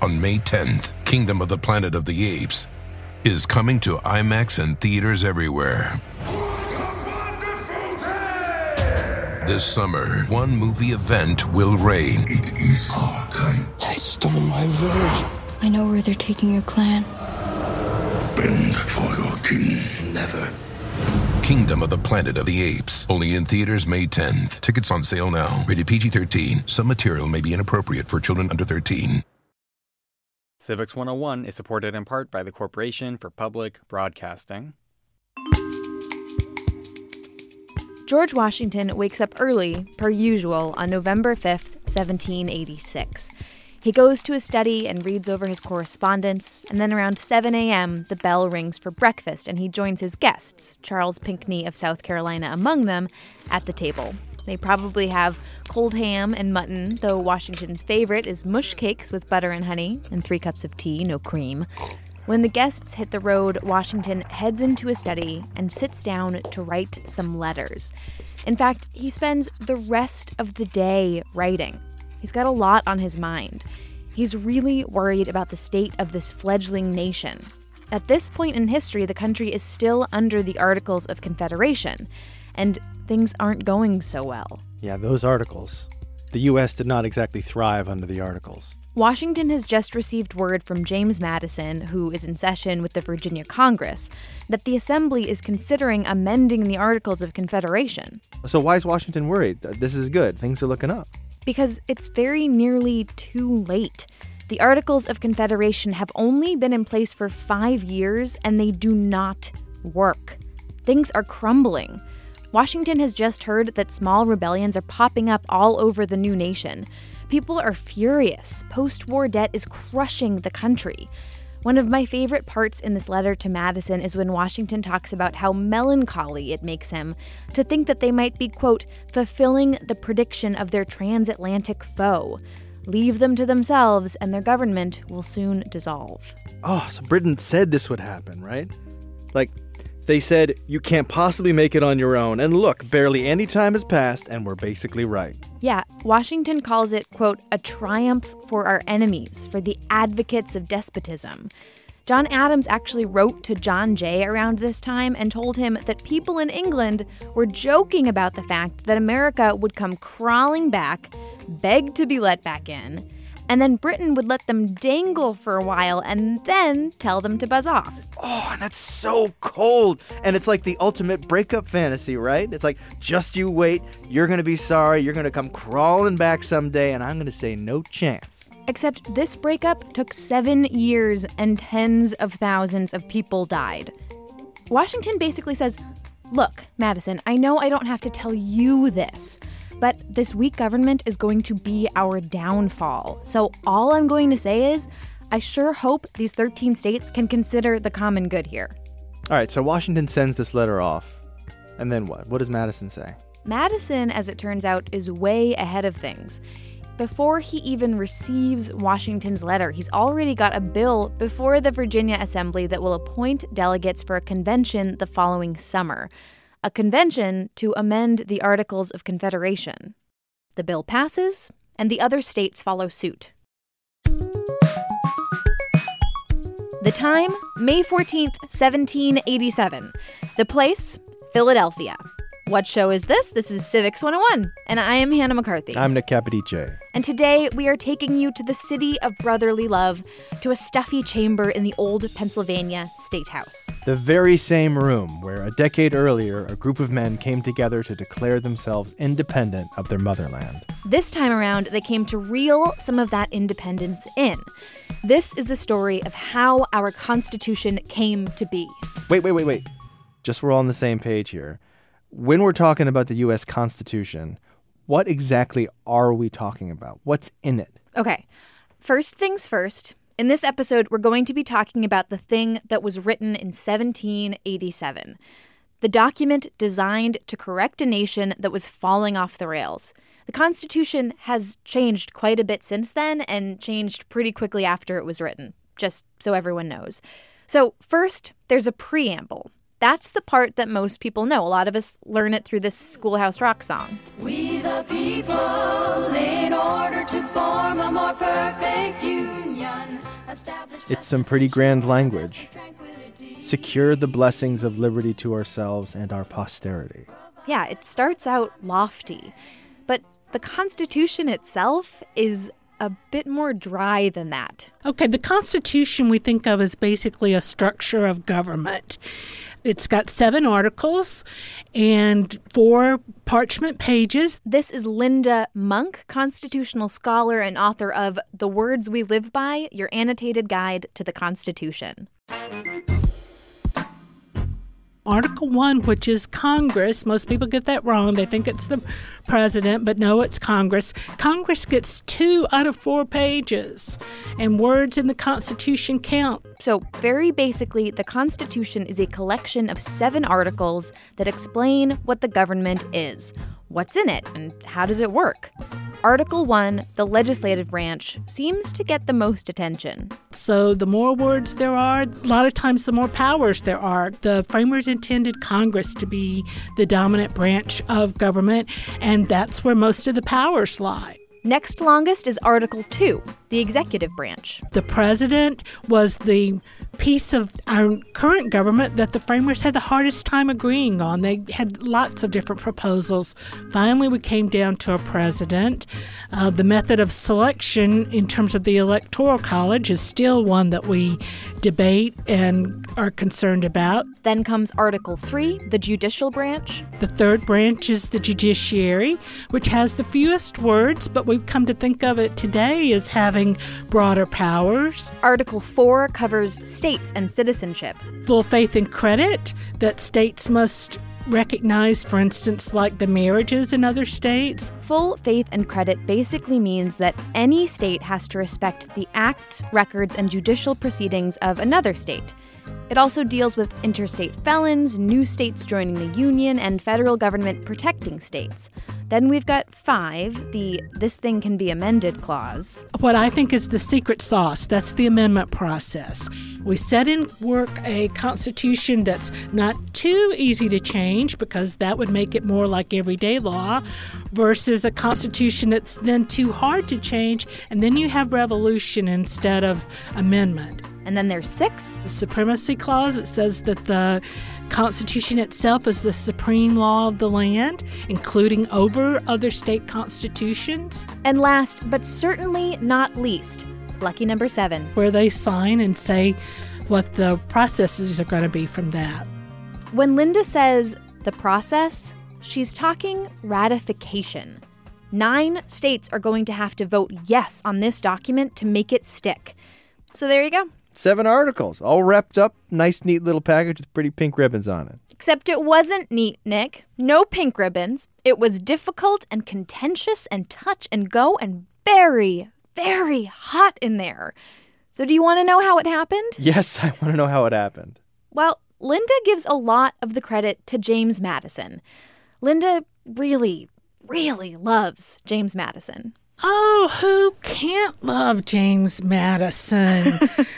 On May 10th, Kingdom of the Planet of the Apes is coming to IMAX and theaters everywhere. What a wonderful day! This summer, one movie event will reign. It is our time. They stole my village. I know where they're taking your clan. Bend for your king. Never. Kingdom of the Planet of the Apes. Only in theaters May 10th. Tickets on sale now. Rated PG-13. Some material may be inappropriate for children under 13. Civics 101 is supported in part by the Corporation for Public Broadcasting. George Washington wakes up early, per usual, on November 5th, 1786. He goes to his study and reads over his correspondence, and then around 7 a.m., the bell rings for breakfast, and he joins his guests, Charles Pinckney of South Carolina among them, at the table. They probably have cold ham and mutton, though Washington's favorite is mush cakes with butter and honey, and 3 cups of tea, no cream. When the guests hit the road, Washington heads into his study and sits down to write some letters. In fact, he spends the rest of the day writing. He's got a lot on his mind. He's really worried about the state of this fledgling nation. At this point in history, the country is still under the Articles of Confederation, and things aren't going so well. Yeah, those articles. The U.S. did not exactly thrive under the Articles. Washington has just received word from James Madison, who is in session with the Virginia Congress, that the Assembly is considering amending the Articles of Confederation. So why is Washington worried? This is good. Things are looking up. Because it's very nearly too late. The Articles of Confederation have only been in place for 5 years, and they do not work. Things are crumbling. Washington has just heard that small rebellions are popping up all over the new nation. People are furious. Post-war debt is crushing the country. One of my favorite parts in this letter to Madison is when Washington talks about how melancholy it makes him to think that they might be, quote, fulfilling the prediction of their transatlantic foe. Leave them to themselves and their government will soon dissolve. Oh, so Britain said this would happen, right? Like, they said, you can't possibly make it on your own. And look, barely any time has passed and we're basically right. Yeah, Washington calls it, quote, a triumph for our enemies, for the advocates of despotism. John Adams actually wrote to John Jay around this time and told him that people in England were joking about the fact that America would come crawling back, beg to be let back in, and then Britain would let them dangle for a while and then tell them to buzz off. Oh, and that's so cold. And it's like the ultimate breakup fantasy, right? It's like, just you wait. You're going to be sorry. You're going to come crawling back someday, and I'm going to say no chance. Except this breakup took 7 years and tens of thousands of people died. Washington basically says, look, Madison, I know I don't have to tell you this, but this weak government is going to be our downfall. So all I'm going to say is, I sure hope these 13 states can consider the common good here. All right, so Washington sends this letter off. And then what? What does Madison say? Madison, as it turns out, is way ahead of things. Before he even receives Washington's letter, he's already got a bill before the Virginia Assembly that will appoint delegates for a convention the following summer. A convention to amend the Articles of Confederation. The bill passes, and the other states follow suit. The time, May 14th, 1787. The place, Philadelphia. What show is this? This is Civics 101, and I am Hannah McCarthy. I'm Nick Capodice. And today we are taking you to the city of brotherly love, to a stuffy chamber in the old Pennsylvania State House. The very same room where a decade earlier a group of men came together to declare themselves independent of their motherland. This time around, they came to reel some of that independence in. This is the story of how our Constitution came to be. Wait. Just so we're all on the same page here. When we're talking about the U.S. Constitution, what exactly are we talking about? What's in it? Okay, first things first. In this episode, we're going to be talking about the thing that was written in 1787. The document designed to correct a nation that was falling off the rails. The Constitution has changed quite a bit since then and changed pretty quickly after it was written, just so everyone knows. So first, there's a preamble. That's the part that most people know. A lot of us learn it through this Schoolhouse Rock song. We the people, in order to form a more perfect union, It's some pretty grand language. Secure the blessings of liberty to ourselves and our posterity. Yeah, it starts out lofty, but the Constitution itself is a bit more dry than that. Okay, the Constitution we think of as basically a structure of government. It's got 7 articles and 4 parchment pages. This is Linda Monk, constitutional scholar and author of The Words We Live By, Your Annotated Guide to the Constitution. Article 1, which is Congress. Most people get that wrong. They think it's the president, but no, it's Congress. Congress gets 2 out of 4 pages, and words in the Constitution count. So very basically, the Constitution is a collection of 7 articles that explain what the government is, what's in it, and how does it work. Article 1, the legislative branch, seems to get the most attention. So the more words there are, a lot of times the more powers there are. The framers intended Congress to be the dominant branch of government, and that's where most of the powers lie. Next longest is Article 2, the executive branch. The president was the piece of our current government that the framers had the hardest time agreeing on. They had lots of different proposals. Finally, we came down to a president. The method of selection in terms of the Electoral College is still one that we debate and are concerned about. Then comes Article 3, the judicial branch. The third branch is the judiciary, which has the fewest words, but we've come to think of it today as having broader powers. Article 4 covers states and citizenship. Full faith and credit that states must recognize, for instance, like the marriages in other states. Full faith and credit basically means that any state has to respect the acts, records, and judicial proceedings of another state. It also deals with interstate felons, new states joining the union, and federal government protecting states. Then we've got 5, the "this thing can be amended" clause. What I think is the secret sauce, that's the amendment process. We set in work a constitution that's not too easy to change, because that would make it more like everyday law, versus a constitution that's then too hard to change, and then you have revolution instead of amendment. And then there's 6. The supremacy clause. It says that the Constitution itself is the supreme law of the land, including over other state constitutions. And last, but certainly not least, lucky number 7. Where they sign and say what the processes are going to be from that. When Linda says the process, she's talking ratification. 9 states are going to have to vote yes on this document to make it stick. So there you go. 7 articles, all wrapped up, nice, neat little package with pretty pink ribbons on it. Except it wasn't neat, Nick. No pink ribbons. It was difficult and contentious and touch and go and very, very hot in there. So do you want to know how it happened? Yes, I want to know how it happened. Well, Linda gives a lot of the credit to James Madison. Linda really, really loves James Madison. Oh, who can't love James Madison?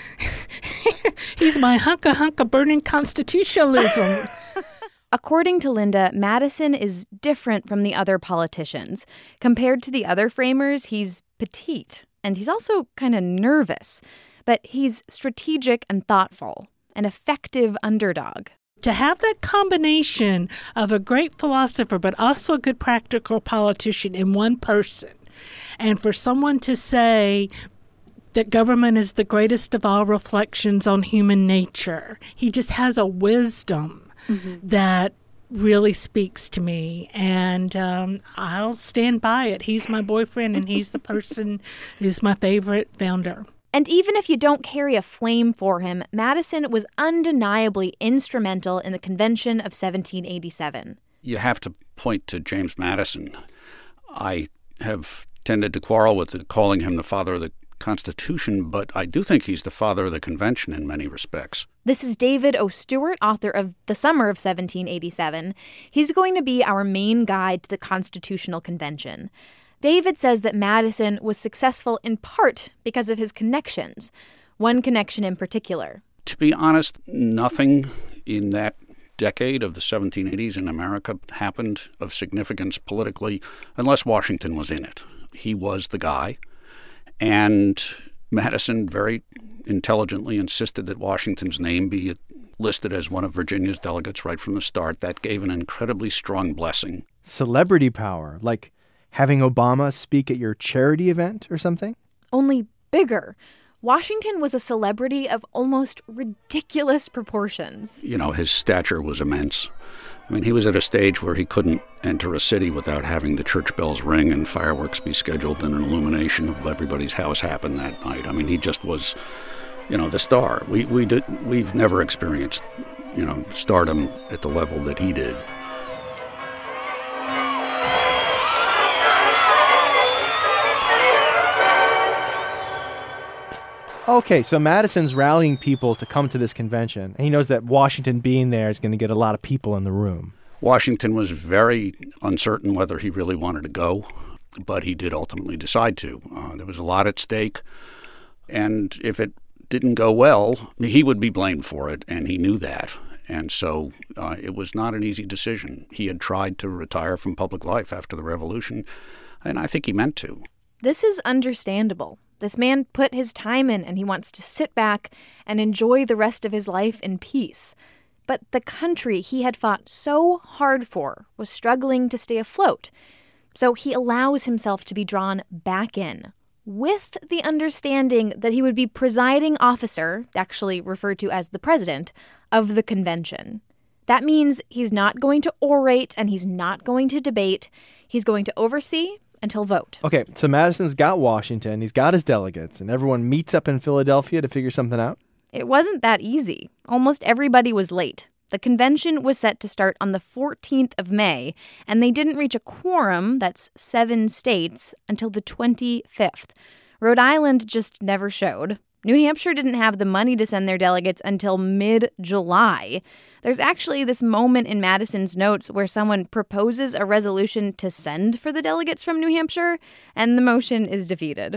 He's my hunka burning constitutionalism. According to Linda, Madison is different from the other politicians. Compared to the other framers, he's petite, and he's also kind of nervous. But he's strategic and thoughtful, an effective underdog. To have that combination of a great philosopher but also a good practical politician in one person, and for someone to say that government is the greatest of all reflections on human nature, he just has a wisdom that really speaks to me, and I'll stand by it. He's my boyfriend, and he's the person who's my favorite founder. And even if you don't carry a flame for him, Madison was undeniably instrumental in the Convention of 1787. You have to point to James Madison. I have tended to quarrel with calling him the father of the Constitution, but I do think he's the father of the Convention in many respects. This is David O. Stewart, author of The Summer of 1787. He's going to be our main guide to the Constitutional Convention. David says that Madison was successful in part because of his connections, one connection in particular. To be honest, nothing in that decade of the 1780s in America happened of significance politically unless Washington was in it. He was the guy. And Madison very intelligently insisted that Washington's name be listed as one of Virginia's delegates right from the start. That gave an incredibly strong blessing. Celebrity power, like having Obama speak at your charity event or something? Only bigger. Washington was a celebrity of almost ridiculous proportions. You know, his stature was immense. I mean, he was at a stage where he couldn't enter a city without having the church bells ring and fireworks be scheduled and an illumination of everybody's house happen that night. I mean, he just was, you know, the star. We've never experienced, you know, stardom at the level that he did. Okay, so Madison's rallying people to come to this convention, and he knows that Washington being there is going to get a lot of people in the room. Washington was very uncertain whether he really wanted to go, but he did ultimately decide to. There was a lot at stake, and if it didn't go well, he would be blamed for it, and he knew that. And so it was not an easy decision. He had tried to retire from public life after the Revolution, and I think he meant to. This is understandable. This man put his time in, and he wants to sit back and enjoy the rest of his life in peace. But the country he had fought so hard for was struggling to stay afloat. So he allows himself to be drawn back in, with the understanding that he would be presiding officer, actually referred to as the president, of the convention. That means he's not going to orate and he's not going to debate. He's going to oversee until vote. Okay, so Madison's got Washington, he's got his delegates, and everyone meets up in Philadelphia to figure something out? It wasn't that easy. Almost everybody was late. The convention was set to start on the 14th of May, and they didn't reach a quorum, that's 7 states, until the 25th. Rhode Island just never showed. New Hampshire didn't have the money to send their delegates until mid-July. There's actually this moment in Madison's notes where someone proposes a resolution to send for the delegates from New Hampshire, and the motion is defeated.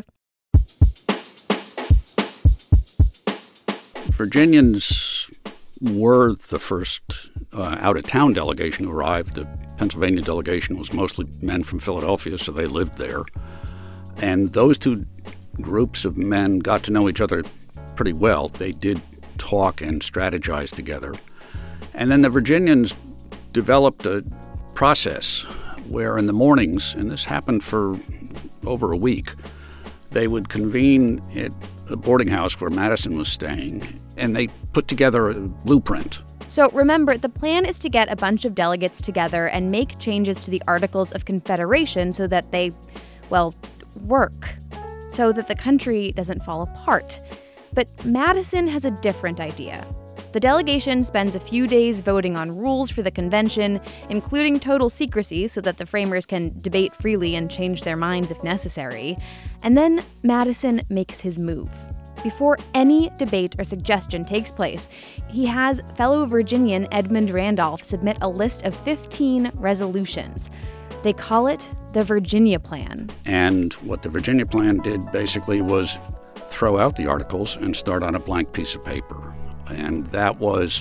Virginians were the first out-of-town delegation who arrived. The Pennsylvania delegation was mostly men from Philadelphia, so they lived there. And those two groups of men got to know each other pretty well. They did talk and strategize together. And then the Virginians developed a process where in the mornings, and this happened for over a week, they would convene at a boarding house where Madison was staying, and they put together a blueprint. So remember, the plan is to get a bunch of delegates together and make changes to the Articles of Confederation so that they, well, work, so that the country doesn't fall apart. But Madison has a different idea. The delegation spends a few days voting on rules for the convention, including total secrecy so that the framers can debate freely and change their minds if necessary. And then Madison makes his move. Before any debate or suggestion takes place, he has fellow Virginian Edmund Randolph submit a list of 15 resolutions. They call it the Virginia Plan. And what the Virginia Plan did basically was throw out the articles and start on a blank piece of paper. And that was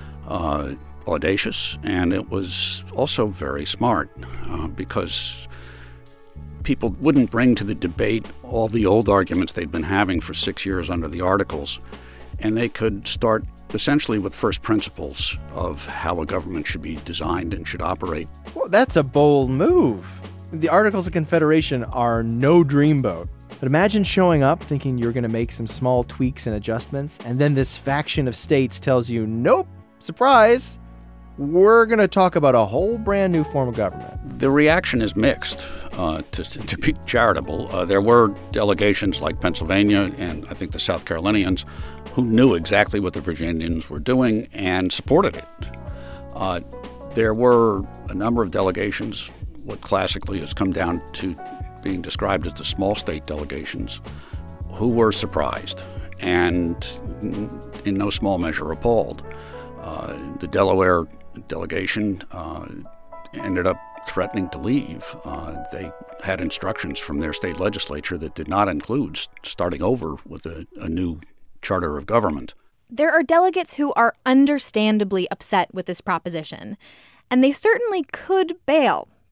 audacious, and it was also very smart because people wouldn't bring to the debate all the old arguments they'd been having for 6 years under the Articles, and they could start essentially with first principles of how a government should be designed and should operate. Well, that's a bold move. The Articles of Confederation are no dreamboat. But imagine showing up thinking you're going to make some small tweaks and adjustments, and then this faction of states tells you, nope, surprise, we're going to talk about a whole brand new form of government. The reaction is mixed, to be charitable. There were delegations like Pennsylvania and I think the South Carolinians who knew exactly what the Virginians were doing and supported it. There were a number of delegations, what classically has come down to being described as the small state delegations, who were surprised and in no small measure appalled. The Delaware delegation ended up threatening to leave. They had instructions from their state legislature that did not include starting over with a new charter of government. There are delegates who are understandably upset with this proposition, and they certainly could bail.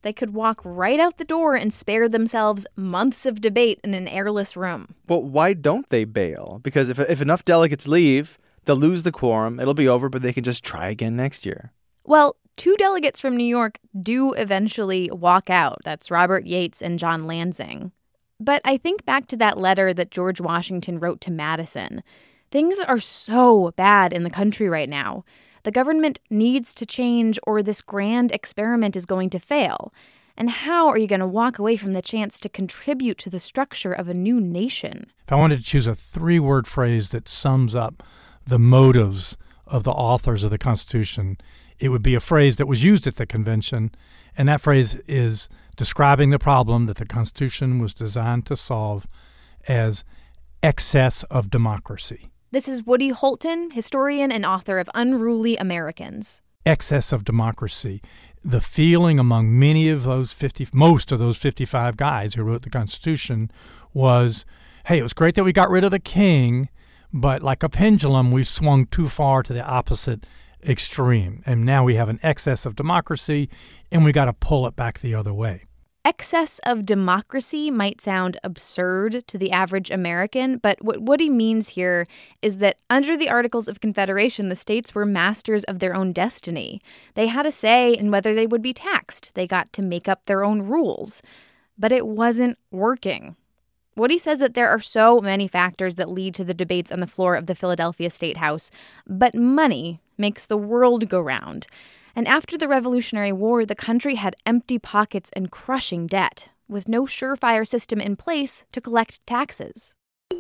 they could walk right out the door and spare themselves months of debate in an airless room. Well, why don't they bail? Because if enough delegates leave, they'll lose the quorum, it'll be over, but they can just try again next year. Well, 2 delegates from New York do eventually walk out. That's Robert Yates and John Lansing. But I think back to that letter that George Washington wrote to Madison. Things are so bad in the country right now. The government needs to change or this grand experiment is going to fail. And how are you going to walk away from the chance to contribute to the structure of a new nation? If I wanted to choose a 3-word phrase that sums up the motives of the authors of the Constitution, it would be a phrase that was used at the convention, and that phrase is describing the problem that the Constitution was designed to solve as excess of democracy. This is Woody Holton, historian and author of Unruly Americans. Excess of democracy. The feeling among most of those 55 guys who wrote the Constitution was, hey, it was great that we got rid of the king, but like a pendulum, we swung too far to the opposite extreme. And now we have an excess of democracy, and we got to pull it back the other way. Excess of democracy might sound absurd to the average American, but what he means here is that under the Articles of Confederation, the states were masters of their own destiny. They had a say in whether they would be taxed. They got to make up their own rules. But it wasn't working. Woody says that there are so many factors that lead to the debates on the floor of the Philadelphia State House, but money makes the world go round. And after the Revolutionary War, the country had empty pockets and crushing debt, with no surefire system in place to collect taxes.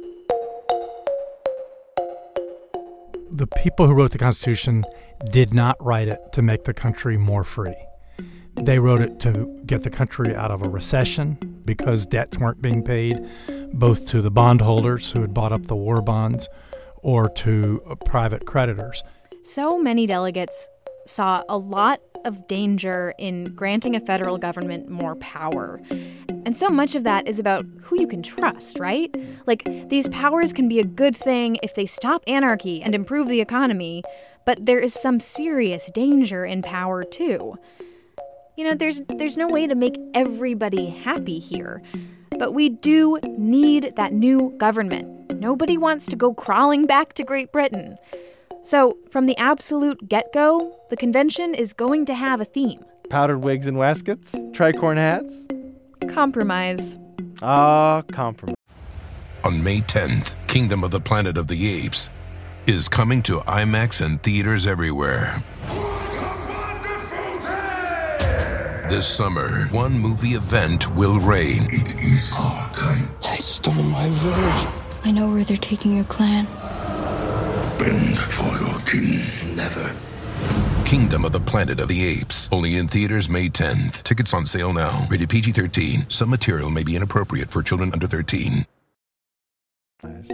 The people who wrote the Constitution did not write it to make the country more free. They wrote it to get the country out of a recession because debts weren't being paid, both to the bondholders who had bought up the war bonds or to private creditors. So many delegates saw a lot of danger in granting a federal government more power. And so much of that is about who you can trust, right? Like, these powers can be a good thing if they stop anarchy and improve the economy, but there is some serious danger in power, too. You know, there's no way to make everybody happy here. But we do need that new government. Nobody wants to go crawling back to Great Britain. So, from the absolute get-go, the convention is going to have a theme. Powdered wigs and waskets? Tricorn hats? Compromise. Compromise. On May 10th, Kingdom of the Planet of the Apes is coming to IMAX and theaters everywhere. What a wonderful day! This summer, one movie event will reign. It is our time. They stole my village. I know where they're taking your clan. Bend for your king. Never. Kingdom of the Planet of the Apes. Only in theaters May 10th. Tickets on sale now. Rated PG-13. Some material may be inappropriate for children under 13. Nice.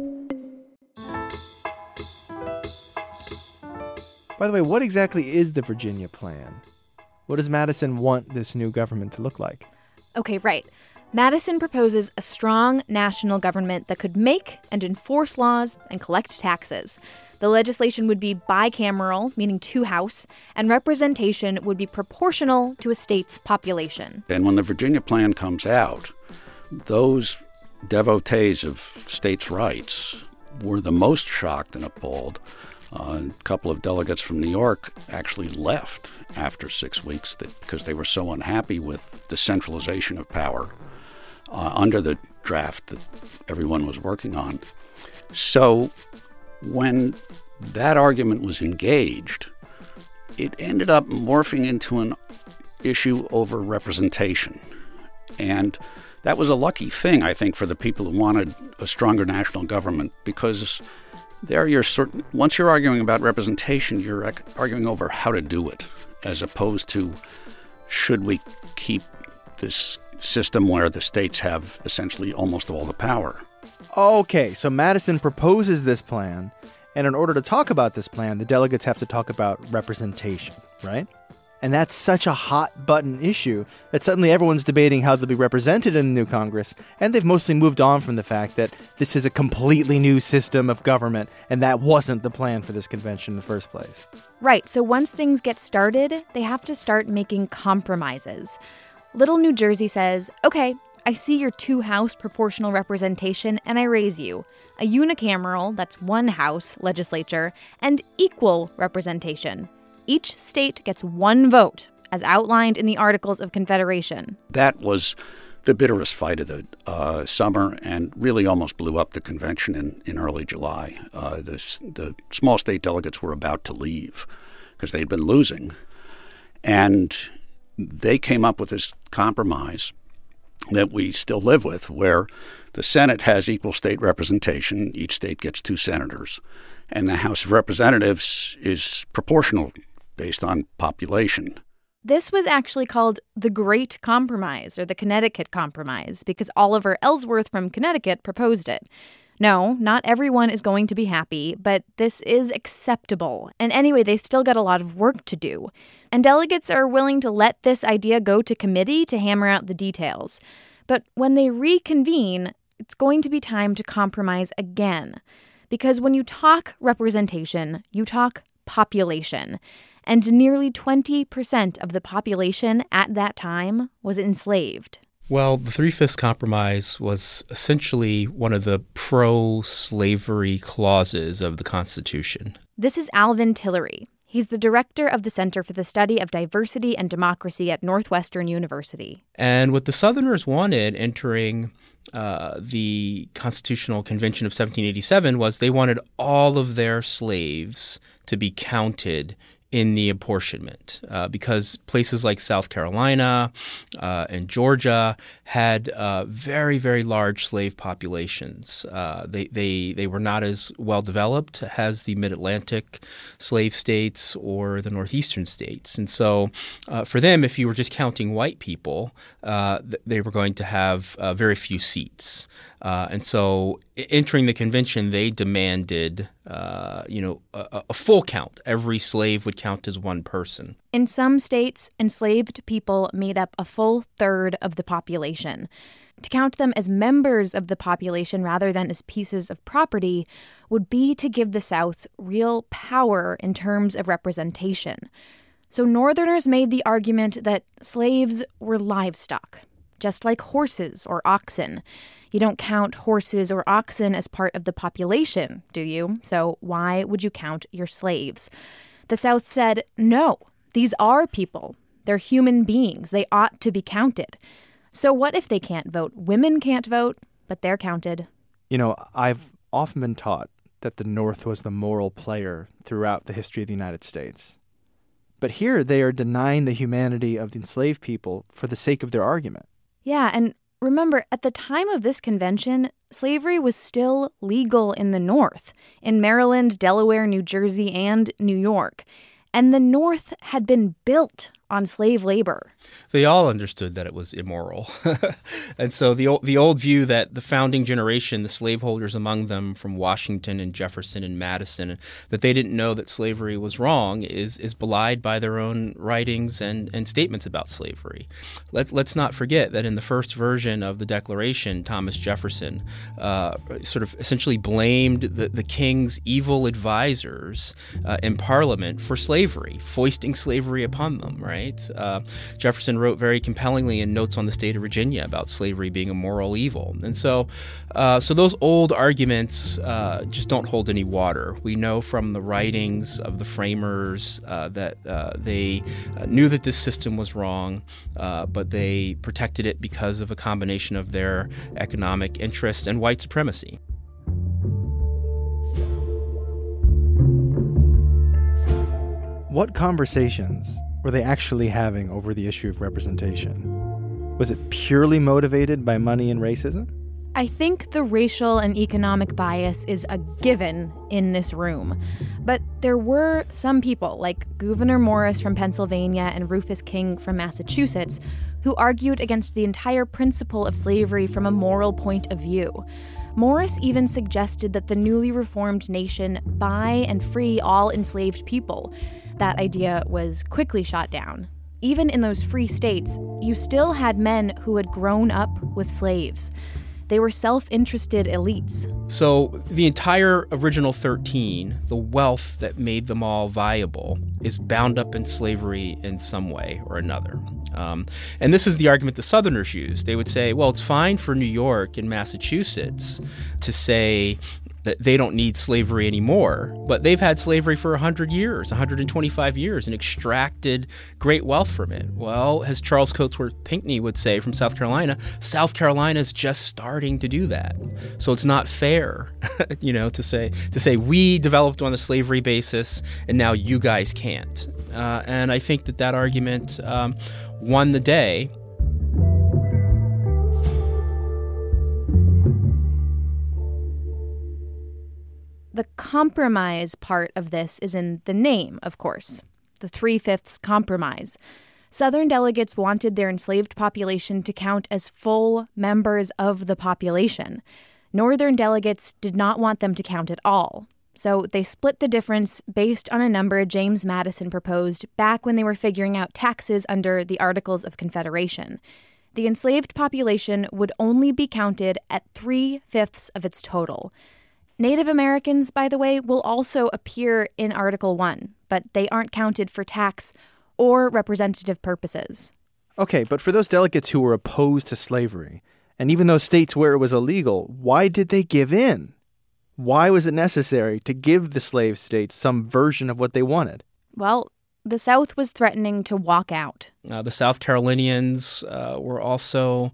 By the way, what exactly is the Virginia Plan? What does Madison want this new government to look like? Okay, right. Madison proposes a strong national government that could make and enforce laws and collect taxes. The legislation would be bicameral, meaning 2 house, and representation would be proportional to a state's population. And when the Virginia Plan comes out, those devotees of states' rights were the most shocked and appalled. A couple of delegates from New York actually left after 6 weeks because they were so unhappy with the centralization of power under the draft that everyone was working on. So when that argument was engaged, it ended up morphing into an issue over representation. And that was a lucky thing, I think, for the people who wanted a stronger national government, because once you're arguing about representation, you're arguing over how to do it, as opposed to should we keep this system where the states have essentially almost all the power. Okay, so Madison proposes this plan, and in order to talk about this plan, the delegates have to talk about representation, right? And that's such a hot-button issue that suddenly everyone's debating how they'll be represented in the new Congress, and they've mostly moved on from the fact that this is a completely new system of government, and that wasn't the plan for this convention in the first place. Right, so once things get started, they have to start making compromises. Little New Jersey says, okay, I see your 2-house proportional representation and I raise you. A unicameral, that's 1 house legislature, and equal representation. Each state gets 1 vote, as outlined in the Articles of Confederation. That was the bitterest fight of the summer and really almost blew up the convention in early July. The small state delegates were about to leave because they'd been losing. And they came up with this compromise that we still live with, where the Senate has equal state representation. Each state gets 2 senators. And the House of Representatives is proportional based on population. This was actually called the Great Compromise, or the Connecticut Compromise, because Oliver Ellsworth from Connecticut proposed it. No, not everyone is going to be happy, but this is acceptable. And anyway, they've still got a lot of work to do. And delegates are willing to let this idea go to committee to hammer out the details. But when they reconvene, it's going to be time to compromise again. Because when you talk representation, you talk population. And nearly 20% of the population at that time was enslaved. Well, the Three-Fifths Compromise was essentially one of the pro-slavery clauses of the Constitution. This is Alvin Tillery. He's the director of the Center for the Study of Diversity and Democracy at Northwestern University. And what the Southerners wanted entering the Constitutional Convention of 1787 was they wanted all of their slaves to be counted in the apportionment because places like South Carolina and Georgia had very, very large slave populations. They were not as well developed as the Mid-Atlantic slave states or the Northeastern states. And so for them, if you were just counting white people, they were going to have very few seats. And so entering the convention, they demanded a full count. Every slave would count as one person. In some states, enslaved people made up a full third of the population. To count them as members of the population rather than as pieces of property would be to give the South real power in terms of representation. So Northerners made the argument that slaves were livestock, just like horses or oxen. You don't count horses or oxen as part of the population, do you? So why would you count your slaves? The South said, no, these are people. They're human beings. They ought to be counted. So what if they can't vote? Women can't vote, but they're counted. You know, I've often been taught that the North was the moral player throughout the history of the United States. But here they are denying the humanity of the enslaved people for the sake of their argument. Yeah, and remember, at the time of this convention, slavery was still legal in the North, in Maryland, Delaware, New Jersey, and New York. And the North had been built on slave labor. They all understood that it was immoral. And so the old view that the founding generation, the slaveholders among them from Washington and Jefferson and Madison, that they didn't know that slavery was wrong is belied by their own writings and statements about slavery. Let's not forget that in the first version of the Declaration, Thomas Jefferson sort of essentially blamed the king's evil advisors in Parliament for slavery, foisting slavery upon them, right? Jefferson wrote very compellingly in Notes on the State of Virginia about slavery being a moral evil. And so those old arguments just don't hold any water. We know from the writings of the framers that they knew that this system was wrong, but they protected it because of a combination of their economic interest and white supremacy. What conversations were they actually having over the issue of representation? Was it purely motivated by money and racism? I think the racial and economic bias is a given in this room. But there were some people, like Gouverneur Morris from Pennsylvania and Rufus King from Massachusetts, who argued against the entire principle of slavery from a moral point of view. Morris even suggested that the newly reformed nation buy and free all enslaved people. That idea was quickly shot down. Even in those free states, you still had men who had grown up with slaves. They were self-interested elites. So the entire original 13, the wealth that made them all viable, is bound up in slavery in some way or another. And this is the argument the Southerners used. They would say, well, it's fine for New York and Massachusetts to say that they don't need slavery anymore, but they've had slavery for 100 years, 125 years, and extracted great wealth from it. Well, as Charles Cotesworth Pinckney would say from South Carolina is just starting to do that. So it's not fair, to say we developed on a slavery basis and now you guys can't. And I think that argument won the day. The compromise part of this is in the name, of course, the 3/5 Compromise. Southern delegates wanted their enslaved population to count as full members of the population. Northern delegates did not want them to count at all. So they split the difference based on a number James Madison proposed back when they were figuring out taxes under the Articles of Confederation. The enslaved population would only be counted at 3/5 of its total. Native Americans, by the way, will also appear in Article 1, but they aren't counted for tax or representative purposes. Okay, but for those delegates who were opposed to slavery, and even those states where it was illegal, why did they give in? Why was it necessary to give the slave states some version of what they wanted? Well, the South was threatening to walk out. The South Carolinians were also,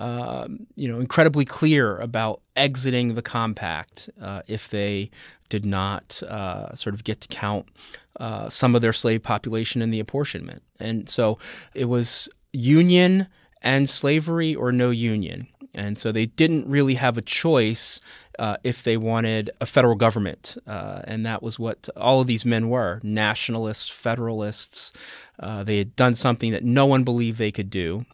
incredibly clear about exiting the compact if they did not sort of get to count some of their slave population in the apportionment. And so it was union and slavery or no union. And so they didn't really have a choice if they wanted a federal government. And that was what all of these men were, nationalists, federalists. They had done something that no one believed they could do,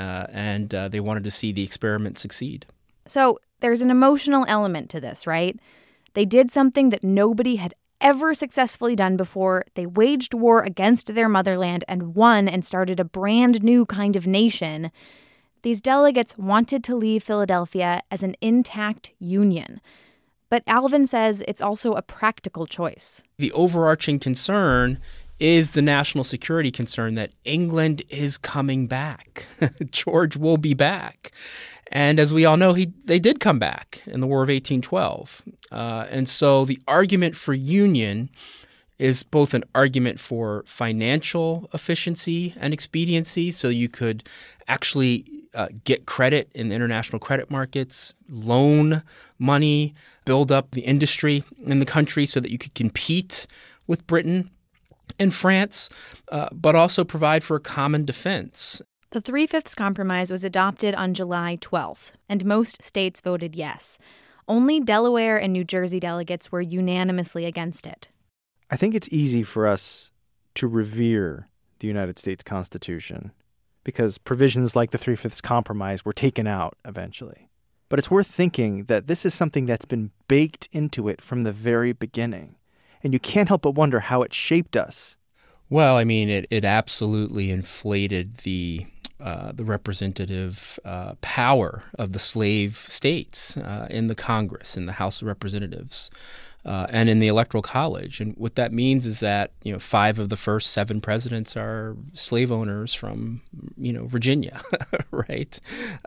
and they wanted to see the experiment succeed. So there's an emotional element to this, right? They did something that nobody had ever successfully done before. They waged war against their motherland and won and started a brand new kind of nation. These delegates wanted to leave Philadelphia as an intact union. But Alvin says it's also a practical choice. The overarching concern is the national security concern that England is coming back. George will be back. And as we all know, they did come back in the War of 1812. And so the argument for union is both an argument for financial efficiency and expediency, so you could actually get credit in the international credit markets, loan money, build up the industry in the country so that you could compete with Britain and France, but also provide for a common defense. The 3/5 Compromise was adopted on July 12th, and most states voted yes. Only Delaware and New Jersey delegates were unanimously against it. I think it's easy for us to revere the United States Constitution because provisions like the 3/5 Compromise were taken out eventually. But it's worth thinking that this is something that's been baked into it from the very beginning. And you can't help but wonder how it shaped us. Well, I mean, it absolutely inflated the representative power of the slave states in the Congress, in the House of Representatives, and in the Electoral College. And what that means is that 5 of the first 7 presidents are slave owners from Virginia, right?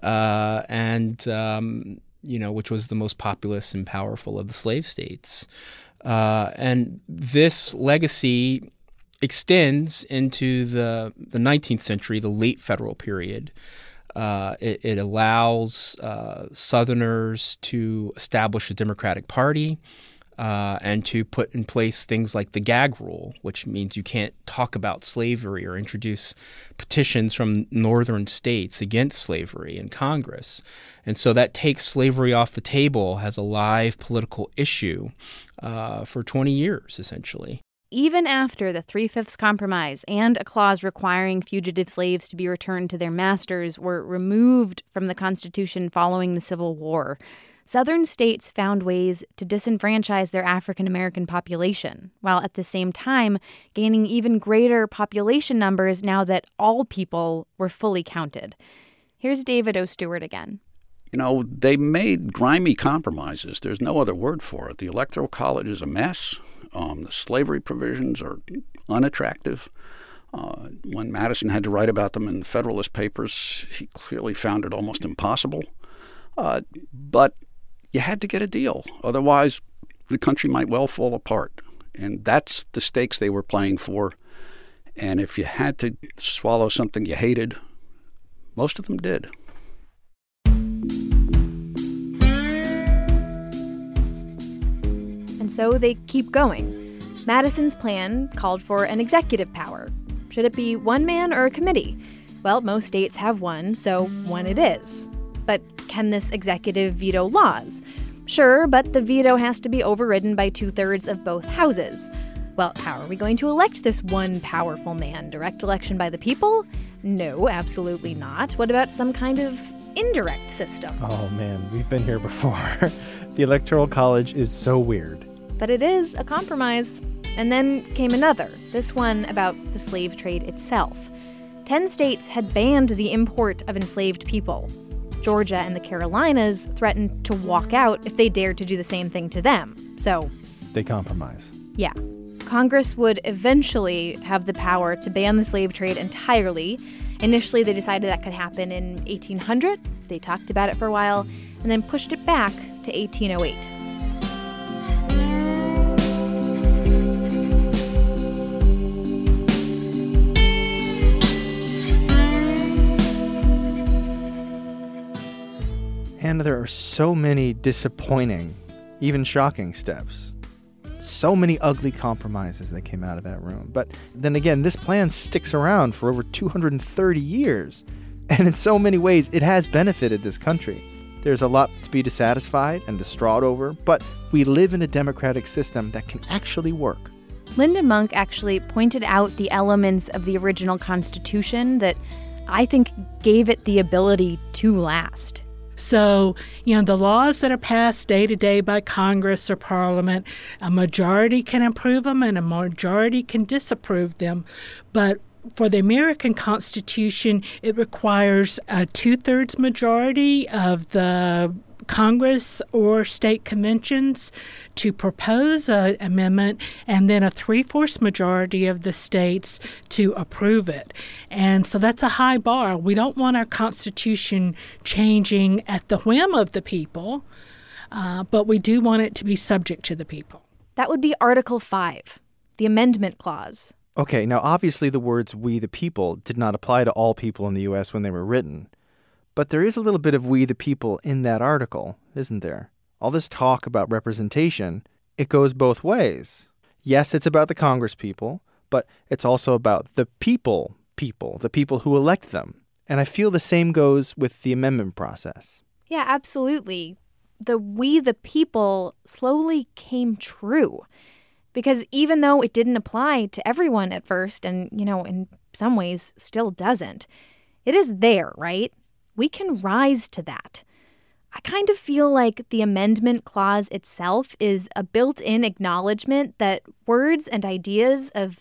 Which was the most populous and powerful of the slave states. And this legacy extends into the 19th century, the late federal period. It allows Southerners to establish a Democratic Party and to put in place things like the gag rule, which means you can't talk about slavery or introduce petitions from northern states against slavery in Congress. And so that takes slavery off the table as a live political issue for 20 years, essentially. Even after the 3/5 Compromise and a clause requiring fugitive slaves to be returned to their masters were removed from the Constitution following the Civil War, Southern states found ways to disenfranchise their African American population, while at the same time gaining even greater population numbers now that all people were fully counted. Here's David O. Stewart again. They made grimy compromises. There's no other word for it. The Electoral College is a mess. The slavery provisions are unattractive. When Madison had to write about them in the Federalist Papers, he clearly found it almost impossible. But you had to get a deal. Otherwise, the country might well fall apart. And that's the stakes they were playing for. And if you had to swallow something you hated, most of them did. And so they keep going. Madison's plan called for an executive power. Should it be one man or a committee? Well, most states have one, so one it is. But can this executive veto laws? Sure, but the veto has to be overridden by 2/3 of both houses. Well, how are we going to elect this one powerful man? Direct election by the people? No, absolutely not. What about some kind of indirect system? Oh man, we've been here before. The Electoral College is so weird. But it is a compromise. And then came another, this one about the slave trade itself. 10 states had banned the import of enslaved people. Georgia and the Carolinas threatened to walk out if they dared to do the same thing to them. So they compromise. Yeah. Congress would eventually have the power to ban the slave trade entirely. Initially, they decided that could happen in 1800. They talked about it for a while and then pushed it back to 1808. And there are so many disappointing, even shocking steps. So many ugly compromises that came out of that room. But then again, this plan sticks around for over 230 years. And in so many ways, it has benefited this country. There's a lot to be dissatisfied and distraught over, but we live in a democratic system that can actually work. Linda Monk actually pointed out the elements of the original Constitution that I think gave it the ability to last. So, the laws that are passed day to day by Congress or Parliament, a majority can approve them and a majority can disapprove them. But for the American Constitution, it requires a 2/3 majority of the Congress or state conventions to propose an amendment, and then a 3/4 majority of the states to approve it. And so that's a high bar. We don't want our Constitution changing at the whim of the people, but we do want it to be subject to the people. That would be Article 5, the Amendment Clause. Okay, now obviously the words "we the people" did not apply to all people in the U.S. when they were written. But there is a little bit of "we the people" in that article, isn't there? All this talk about representation, it goes both ways. Yes, it's about the Congress people, but it's also about the people, the people who elect them. And I feel the same goes with the amendment process. Yeah, absolutely. The "we the people" slowly came true. Because even though it didn't apply to everyone at first, and, in some ways still doesn't, it is there, right? We can rise to that. I kind of feel like the amendment clause itself is a built-in acknowledgement that words and ideas of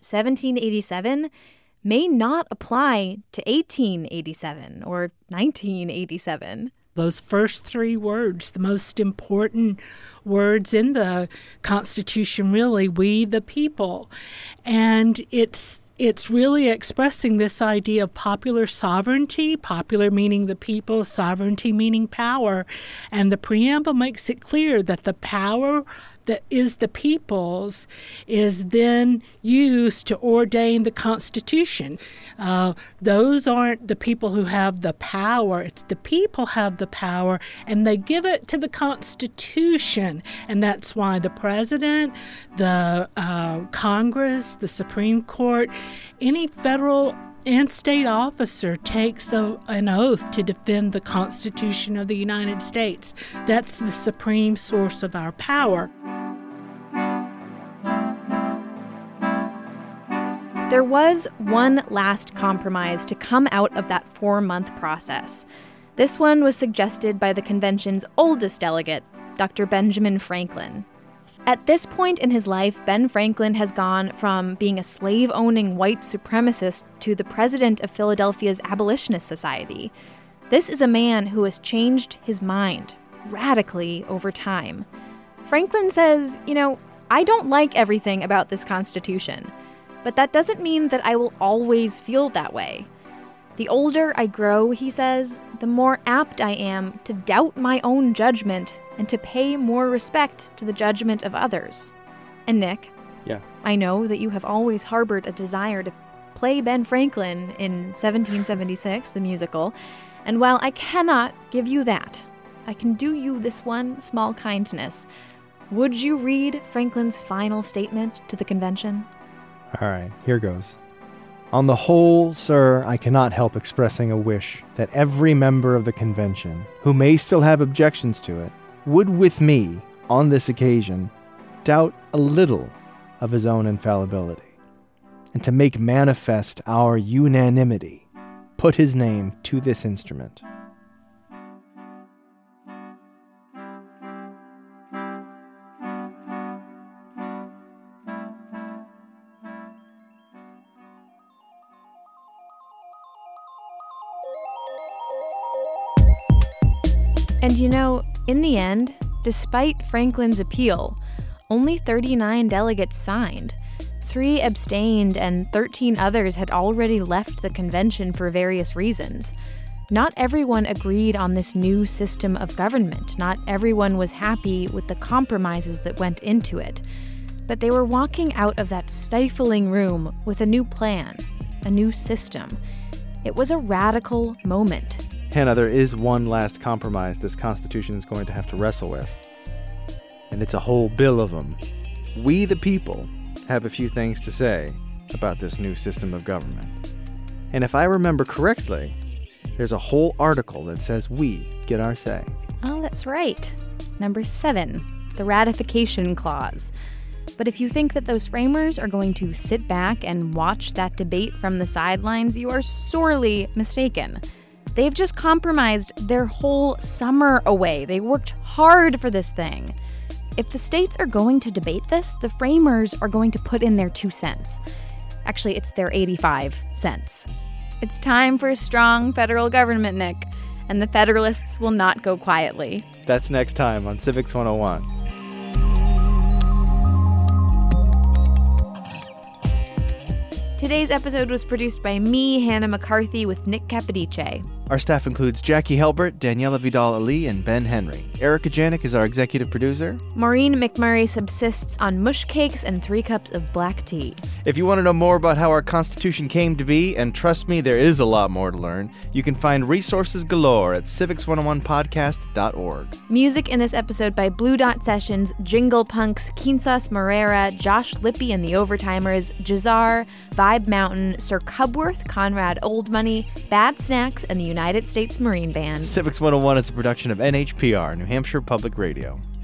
1787 may not apply to 1887 or 1987. Those first 3 words, the most important words in the Constitution, really, we the people. And it's really expressing this idea of popular sovereignty, popular meaning the people, sovereignty meaning power. And the preamble makes it clear that the power that is the people's is then used to ordain the Constitution. Those aren't the people who have the power. It's the people have the power, and they give it to the Constitution. And that's why the president, the Congress, the Supreme Court, any federal and state officer takes an oath to defend the Constitution of the United States. That's the supreme source of our power. There was one last compromise to come out of that 4-month process. This one was suggested by the convention's oldest delegate, Dr. Benjamin Franklin. At this point in his life, Ben Franklin has gone from being a slave-owning white supremacist to the president of Philadelphia's Abolitionist Society. This is a man who has changed his mind radically over time. Franklin says, I don't like everything about this Constitution, But that doesn't mean that I will always feel that way. The older I grow, he says, the more apt I am to doubt my own judgment and to pay more respect to the judgment of others. And Nick, Yeah. I know that you have always harbored a desire to play Ben Franklin in 1776, the musical, and while I cannot give you that, I can do you this one small kindness. Would you read Franklin's final statement to the convention? All right, here goes. On the whole, sir, I cannot help expressing a wish that every member of the convention, who may still have objections to it, would with me, on this occasion, doubt a little of his own infallibility, and to make manifest our unanimity, put his name to this instrument. And you know, in the end, despite Franklin's appeal, only 39 delegates signed. 3 abstained, and 13 others had already left the convention for various reasons. Not everyone agreed on this new system of government. Not everyone was happy with the compromises that went into it. But they were walking out of that stifling room with a new plan, a new system. It was a radical moment. Hannah, there is one last compromise this Constitution is going to have to wrestle with. And it's a whole bill of them. We, the people, have a few things to say about this new system of government. And if I remember correctly, there's a whole article that says we get our say. Oh, that's right. Number 7, the ratification clause. But if you think that those framers are going to sit back and watch that debate from the sidelines, you are sorely mistaken. They've just compromised their whole summer away. They worked hard for this thing. If the states are going to debate this, the framers are going to put in their 2 cents. Actually, it's their 85 cents. It's time for a strong federal government, Nick, and the Federalists will not go quietly. That's next time on Civics 101. Today's episode was produced by me, Hannah McCarthy, with Nick Capodice. Our staff includes Jackie Helbert, Daniela Vidal-Ali, and Ben Henry. Erica Janik is our executive producer. Maureen McMurray subsists on mush cakes and 3 cups of black tea. If you want to know more about how our Constitution came to be, and trust me, there is a lot more to learn, you can find resources galore at civics101podcast.org. Music in this episode by Blue Dot Sessions, Jingle Punks, Kinsas Moreira, Josh Lippy and the Overtimers, Jazar, Vibe Mountain, Sir Cubworth, Conrad Oldmoney, Bad Snacks, and the United States Marine Band. Civics 101 is a production of NHPR, New Hampshire Public Radio.